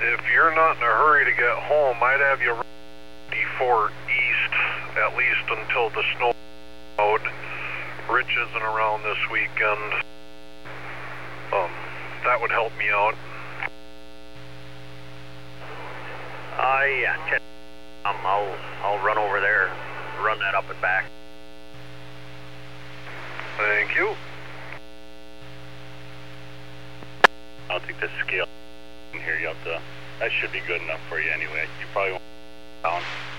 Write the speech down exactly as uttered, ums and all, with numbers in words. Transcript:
If you're not in a hurry to get home, I'd have you run fifty-four east, at least until the snow out. Rich isn't around this weekend. Um, that would help me out. Uh, yeah, ten, um, I'll, I'll run over there, run that up and back. Thank you. I'll take the scale in here. You have to, that should be good enough for you anyway. You probably won't down.